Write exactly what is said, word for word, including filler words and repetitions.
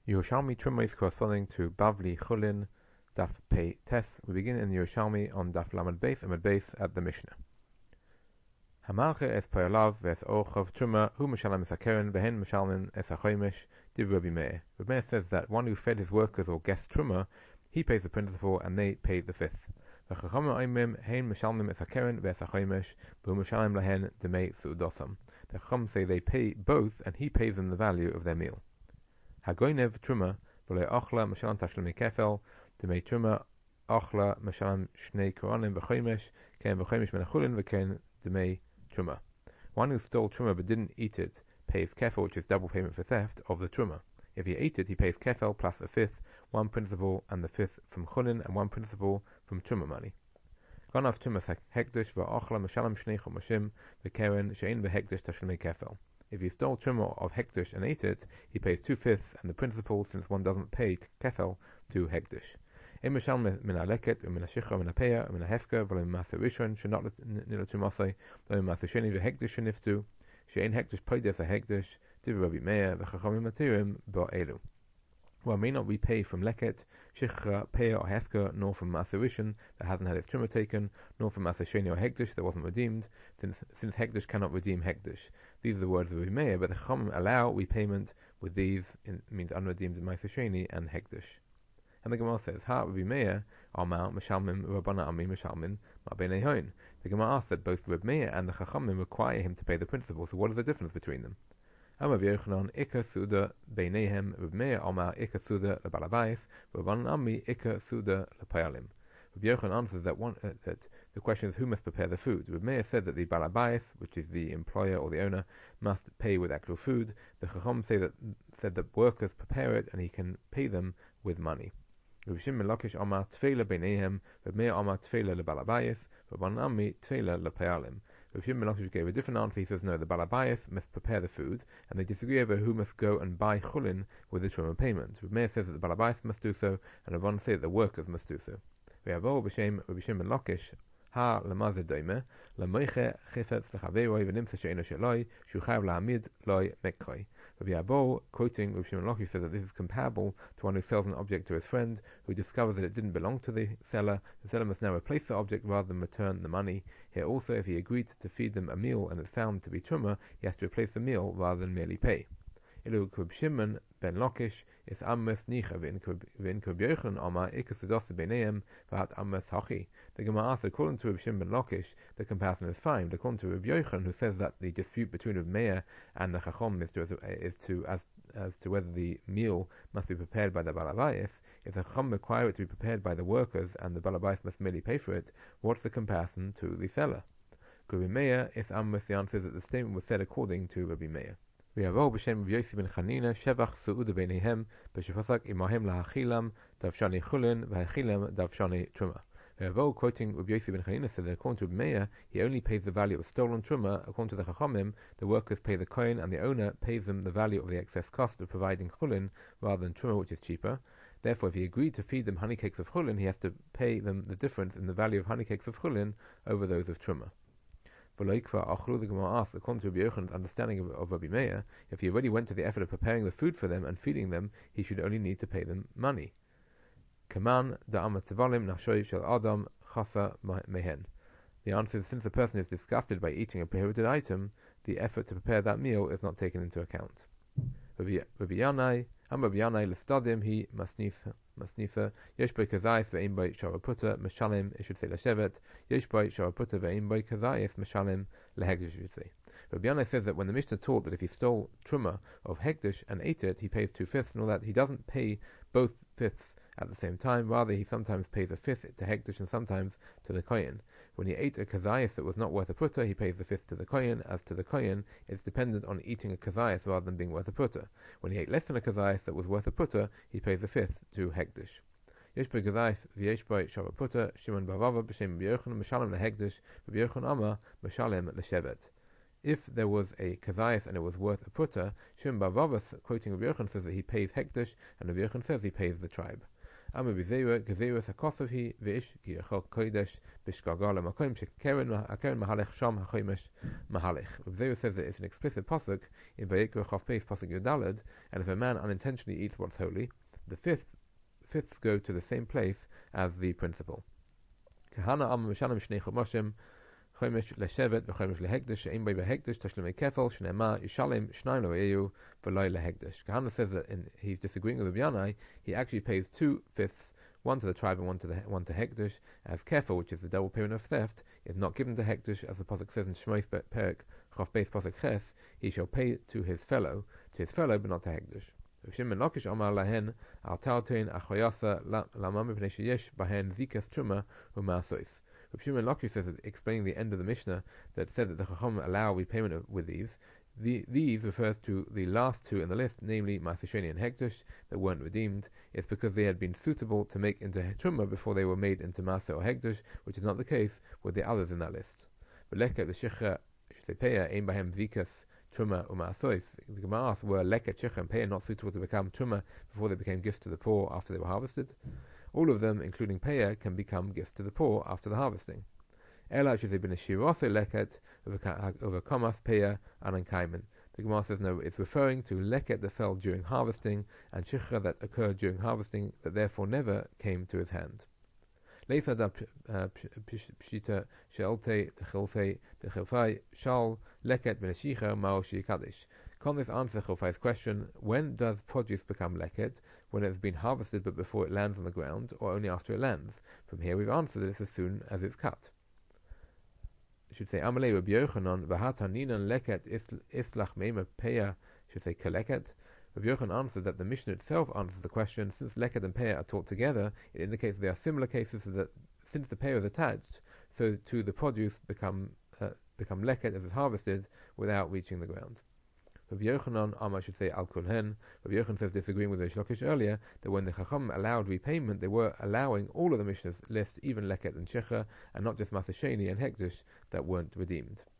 Yerushalmi Truma is corresponding to Bavli Chulin Daf Pei Tes. We begin in Yerushalmi on Daf Lamed Beis Amud Beis at the Mishnah. Hamalche es Poyalav ves Orchav Truma hu Meshalem es Hakeren vehen Meshalmin es Hachoimish div Rabbi Meir. Rabbi Meir says that one who fed his workers or guests Truma, he pays the principal and they pay the fifth. V'chachamim oimim hein Meshalmin es Hakeren ves Hachoimish v'hu Meshalem lahen demei su'udosam. The Chacham say they pay both and he pays them the value of their meal. Hagoinev Truma v'le ochla Meshalem tashlemi kefel demei Truma ochla Meshalem shnei koronim v'choimish ken v'choimish menachulin v'ken demei Truma. One who stole Truma but didn't eat it pays kefel, which is double payment for theft, of the Truma. If he ate it, he pays kefel plus a fifth, one principal and the fifth from chulin and one principal from Truma money. Ganav Truma hekdush v'ochla Meshalem shnei chomashim v'keren she'ein v'hekdush tashlemi kefel. If he stole Truma of hekdush and ate it, he pays two fifths and the principal, since one doesn't pay kefel to hekdush. Im Meshalem min haleket u'min hashicha min hapeya u'min hafka v'lo ma'aser rishon shenot nilo Trumasai v'lo ma'aser sheni v'hekdush sheniftu she'ein hekdush poideh v'hekdush div Rabbi Meir v'chachamim matirim ba'elu. One may not repay from leket, shicha, peya or hefka, nor from ma'aser rishon that hasn't had its Truma taken, nor from ma'aser sheni or hekdush that wasn't redeemed, since since hekdush cannot redeem hekdush. These are the words of Rabbi Meir, but the chachamim allow repayment with these, in, means unredeemed ma'aser sheni and hekdush. And the Gemara says, Ha Rabbi Meir, Amar, Meshalmim, Rabbana Ami, Meshalmin, Ma'benei Hoin. The Gemara asks that both Rabbi Meir and the Chachamim require him to pay the principal, so what is the difference between them? Amar Rabbi Yochanan, Ika Suda, Beineihem, Rabbi Meir, Amar, Ika Suda, Lebalabayis, Rabbana Ami, Ika Suda, Lepayalim. Rabbi Yochanan answers that, one, uh, that the question is who must prepare the food. Rabbi Meir said that the Balabayis, which is the employer or the owner, must pay with actual food. The Chacham say that, said that workers prepare it and he can pay them with money. Rabbi Shimon Lakish Amar Tfeila Beineihem, Rabbi Meir Amar Tfeila Lebalabayis, Rabban Ami Tfeila Lepayalim. Rabbi Shimon Lakish gave a different answer. He says no, the Balabayis must prepare the food, and they disagree over who must go and buy chulin with the Truma payment. Rabbi Meir says that the Balabayis must do so, and Rabban says that the workers must do so. We have all b'shem Rabbi Shimon Lakish Ha lemazeh doime lemoiche chifetz lechaveroi v'nimsa she'eno sheloi shu chayav lahamid loi mekhoi. Rabbi Abba, quoting Rabbi Shimon Lakish, says that this is comparable to one who sells an object to his friend, who discovers that it didn't belong to the seller. The seller must now replace the object rather than return the money. Here also, if he agreed to feed them a meal and it's found to be Truma, he has to replace the meal rather than merely pay. Ilu Rabbi Shimon ben Lakish is ammes nicha v'in Rabbi Yochanan Amar ikas sedasa b'neihem v'hat ammes hachi. The Gemara asks, according to Rabbi Shimon ben Lakish, the comparison is fine. But according to Rabbi Yochanan, who says that the dispute between Rabbi Meir and the Chacham is to, is to as as to whether the meal must be prepared by the Balabayis, if the Chacham require it to be prepared by the workers and the Balabayis must merely pay for it, what's the comparison to the seller? Rabbi Meir is ammes. The answer is that the statement was said according to Rabbi Meir. We have all b'shem Yosef ben Chanina Shevach Su'uda Beineihem b'shefasak imahem lahachilam davshani chulin v'hachilam davshani Truma. We have all quoting Rabbi Yosef ben Chanina said that according to Rabbi Meir, he only pays the value of stolen Truma. According to the Chachamim, the workers pay the coin and the owner pays them the value of the excess cost of providing chulin rather than Truma, which is cheaper. Therefore, if he agreed to feed them honey cakes of chulin, he has to pay them the difference in the value of honey cakes of chulin over those of Truma. The Gemara asks, according to Rabbi Yochanan's understanding of, of Rabbi Meir, if he already went to the effort of preparing the food for them and feeding them, he should only need to pay them money. Kaman da'amatzivalim nashoy shel adam chasa mehen. The answer is, since a person is disgusted by eating a prohibited item, the effort to prepare that meal is not taken into account. Rabbi Yanai, Am Rabbi Yanai l'stadim he masnifa. Masnifa, yesh boi kazayis ve'im boi sharaputa, meshalem, it should say l'shevet, yesh boi sharaputa ve'im boi kazayis, meshalem, lehegdish, it should say. Rabbi Yanai says that when the Mishnah taught that if he stole Truma of hegdish and ate it, he pays two fifths and all that, he doesn't pay both fifths at the same time. Rather, he sometimes pays a fifth to hegdish and sometimes to the kohen. When he ate a kazayis that was not worth a putter, he pays the fifth to the kohen. As to the kohen, it's dependent on eating a kazayis rather than being worth a putter. When he ate less than a kazayis that was worth a putter, he pays the fifth to hegdish. Yesh boi kazayis v'yesh boi shava putter, Shimon bavava b'shem Rabbi Yochanan meshalem lehegdish, Rabbi Yochanan Amar meshalem leshevet. If there was a kazayis and it was worth a putter, Shimon bavava, quoting Rabbi Yochanan, says that he pays hegdish, and Rabbi Yochanan says he pays the tribe. Ama b'zeira gezeiras hakosov hi v'ish ki yachol kodesh b'shgagal ha'makom shekeren ha'keren mahalech sham ha'chomesh mahalech. B'zeira says that it's an explicit pasuk in Vayikra Chav Beis pasuk Yudalad, and if a man unintentionally eats what's holy, the fifth fifths go to the same place as the principal. Kahana am mishanim shnei chumashim chomesh leshevet v'chomesh lehekdesh she'im bei behekdesh tashlemei kefel shnema yishalem shnayim lo'eyu v'loi lehekdesh. Kahana says that in, he's disagreeing with Rabbi he actually pays two fifths, one to the tribe and one to the one to hekdesh, as kefel, which is the double payment of theft, is not given to hekdesh, as the pasuk says in Shmos Perek Chav Beis pasuk Ches, he shall pay to his fellow, to his fellow, but not to hekdesh. Rav Shimon Lakish Amar lahen al tautein achoyasa lamam mipnei sheyesh bahen zikas truma u'ma'asos. Rav Shimon Lakish says, explaining the end of the Mishnah that said that the Chacham allow repayment of, with these. The, these refers to the last two in the list, namely Ma'aseh Sheni and Hekdesh, that weren't redeemed. It's because they had been suitable to make into truma before they were made into Ma'aseh or Hekdesh, which is not the case with the others in that list. But leket the shecha shepeya ein bahem zikas truma u'ma'asos. The Gemara asks, were leket, shecha, and peah not suitable to become truma before they became gifts to the poor after they were harvested? All of them, including peah, can become gifts to the poor after the harvesting. Ela should have been a shirose leket over kamas peah and kaiman. The Gemara says no, it's referring to leket that fell during harvesting and shikha that occurred during harvesting that therefore never came to his hand. Leifa da pshita she'olte techilfei techilfei shal leket ben shicha mao shikadesh. Can this answer Chilfei's question? When does produce become leket? When it has been harvested but before it lands on the ground, or only after it lands? From here we've answered this as soon as it's cut. I should say Amalei Rabbi Yochanan v'hataninan leket islach meima peah. Should say kaleket. Rabbi Yochanan answered that the Mishnah itself answers the question. Since leket and peah are taught together, it indicates there are similar cases that since the peah is attached, so to the produce become uh, become leket as it's harvested without reaching the ground. Rabbi Yochanan, um, I should say Al Kulhen, Rabbi Yochanan says, disagreeing with the Shlokish earlier, that when the Chacham allowed repayment, they were allowing all of the Mishnah's list, even Leket and Shecha, and not just Ma'aseh Sheni and Hekdesh, that weren't redeemed.